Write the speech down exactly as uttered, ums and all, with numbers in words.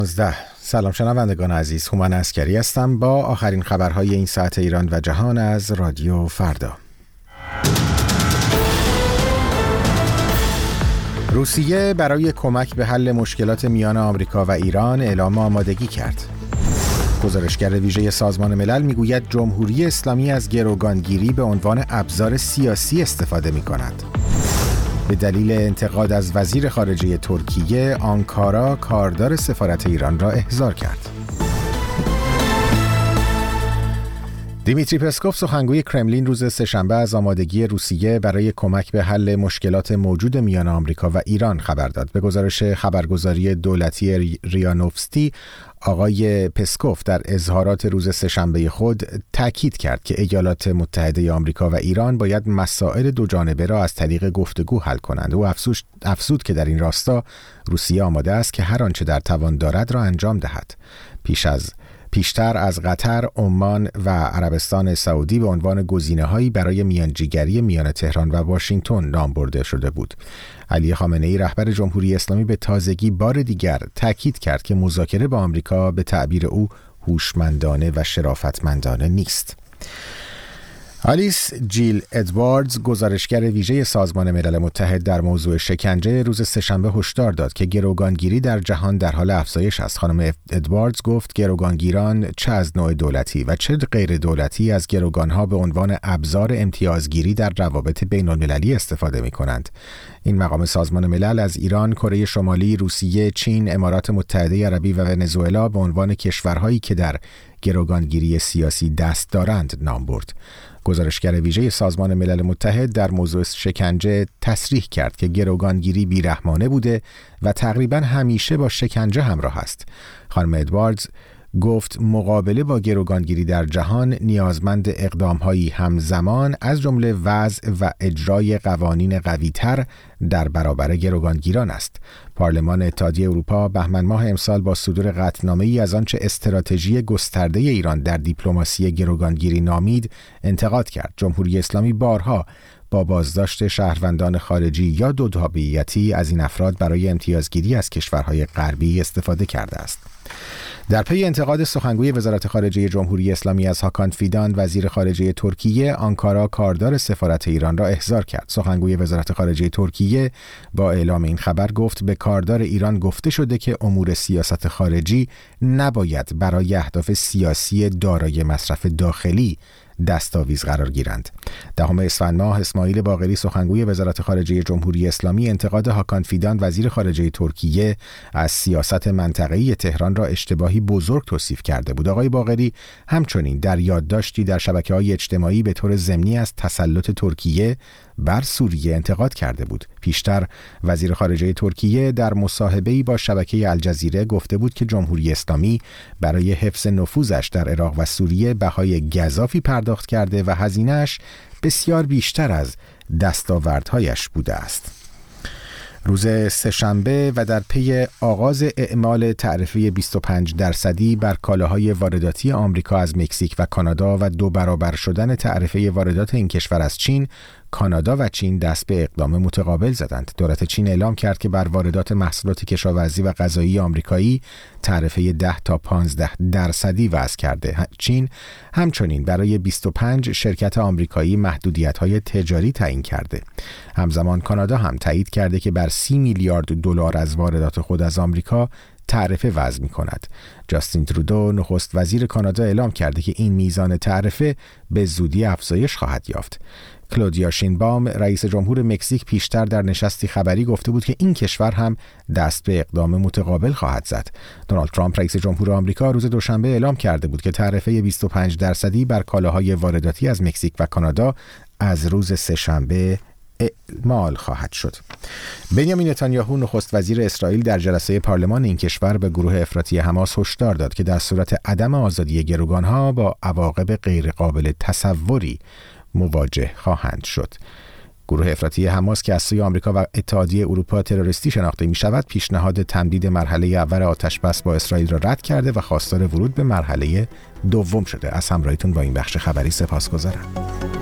نوزده. سلام شنوندگان عزیز، هومن عسکری هستم با آخرین خبرهای این ساعت ایران و جهان از رادیو فردا. روسیه برای کمک به حل مشکلات میان آمریکا و ایران اعلام آمادگی کرد. گزارشگر ویژه سازمان ملل میگوید جمهوری اسلامی از گروگانگیری به عنوان ابزار سیاسی استفاده می کند. به دلیل انتقاد از وزیر خارجه ترکیه، آنکارا کاردار سفارت ایران را احضار کرد. دیمیتری پسکوف، سخنگوی کرملین، روز سه‌شنبه از آمادگی روسیه برای کمک به حل مشکلات موجود میان آمریکا و ایران خبر داد. به گزارش خبرگزاری دولتی ریا نووستی، آقای پسکوف در اظهارات روز سه‌شنبه خود تاکید کرد که ایالات متحده آمریکا و ایران باید مسائل دو جانبه را از طریق گفتگو حل کنند. او افزود که در این راستا روسیه آماده است که هر آنچه در توان دارد را انجام دهد. پیش از پیشتر از قطر، عمان و عربستان سعودی به عنوان گزینه‌هایی برای میانجیگری میان تهران و واشنگتن نام برده شده بود. علی خامنه‌ای، رهبر جمهوری اسلامی، به تازگی بار دیگر تاکید کرد که مذاکره با آمریکا به تعبیر او هوشمندانه و شرافتمندانه نیست. آلیس جیل ادواردز، گزارشگر ویژه سازمان ملل متحد در موضوع شکنجه، روز سه‌شنبه هشدار داد که گروگانگیری در جهان در حال افزایش است. خانم ادواردز گفت گروگانگیران چه از نوع دولتی و چه غیر دولتی از گروگانها به عنوان ابزار امتیازگیری در روابط بین المللی استفاده می کنند. این مقام سازمان ملل از ایران، کره شمالی، روسیه، چین، امارات متحده عربی و ونزوئلا به عنوان کشورهایی که در گروگانگیری سیاسی دست دارند نام برد. گزارشگر ویژه سازمان ملل متحد در موضوع شکنجه تصریح کرد که گروگانگیری بیرحمانه بوده و تقریباً همیشه با شکنجه همراه است. خانم ادواردز گفت مقابله با گروگانگیری در جهان نیازمند اقدام‌هایی همزمان از جمله وضع و اجرای قوانین قوی‌تر در برابر گروگانگیران است. پارلمان اتحادیه اروپا بهمن ماه امسال با صدور قطعنامه‌ای از آنچه استراتژی گسترده ایران در دیپلماسی گروگانگیری نامید انتقاد کرد. جمهوری اسلامی بارها با بازداشت شهروندان خارجی یا دو تابعیتی از این افراد برای امتیازگیری از کشورهای غربی استفاده کرده است. در پی انتقاد سخنگوی وزارت خارجه جمهوری اسلامی از هاکان فیدان، وزیر خارجه ترکیه، آنکارا کاردار سفارت ایران را احضار کرد. سخنگوی وزارت خارجه ترکیه با اعلام این خبر گفت به کاردار ایران گفته شده که امور سیاست خارجی نباید برای اهداف سیاسی دارای مصرف داخلی دستاویز قرار گیرند. دهم اسفند ماه، اسماعیل باقری، سخنگوی وزارت خارجه جمهوری اسلامی، انتقاد هاکان فیدان، وزیر خارجه ترکیه، از سیاست منطقه‌ای تهران را اشتباهی بزرگ توصیف کرده بود. آقای باقری همچنین در یادداشتی در شبکه‌های اجتماعی به طور ضمنی از تسلط ترکیه بر سوریه انتقاد کرده بود. پیشتر وزیر خارجه ترکیه در مصاحبه‌ای با شبکه الجزیره گفته بود که جمهوری اسلامی برای حفظ نفوذش در عراق و سوریه بهای گزافی پرداخت کرده و هزینه‌اش بسیار بیشتر از دستاوردهایش بوده است. روز سه‌شنبه و در پی آغاز اعمال تعرفه بیست و پنج درصدی بر کالاهای وارداتی آمریکا از مکزیک و کانادا و دو برابر شدن تعرفه واردات این کشور از چین، کانادا و چین دست به اقدام متقابل زدند. دولت چین اعلام کرد که بر واردات محصولات کشاورزی و غذایی آمریکایی تعرفه ده تا پانزده درصدی وضع کرده. چین همچنین برای بیست و پنج شرکت آمریکایی محدودیت‌های تجاری تعیین کرده. همزمان کانادا هم تایید کرده که بر سی میلیارد دلار از واردات خود از آمریکا تعرفه وضع می کند. جاستین ترودو، نخست وزیر کانادا، اعلام کرده که این میزان تعرفه به زودی افزایش خواهد یافت. کلودیا شینبام، رئیس جمهور مکزیک، پیشتر در نشستی خبری گفته بود که این کشور هم دست به اقدام متقابل خواهد زد. دونالد ترامپ، رئیس جمهور آمریکا، روز دوشنبه اعلام کرده بود که تعرفه بیست و پنج درصدی بر کالاهای وارداتی از مکزیک و کانادا از روز سه‌شنبه اعمال خواهد شد. بنیامین نتانیاهو، نخست وزیر اسرائیل، در جلسه پارلمان این کشور به گروه افراطی حماس هشدار داد که در صورت عدم آزادی گروگانها با عواقب غیرقابل تصوری مواجه خواهند شد. گروه افراطی حماس که از سوی آمریکا و اتحادیه اروپا تروریستی شناخته می شود، پیشنهاد تمدید مرحله اول آتش‌بس با اسرائیل را رد کرده و خواستار ورود به مرحله دوم شده. از همراهیتون با این بخش خبری سپاسگزارم.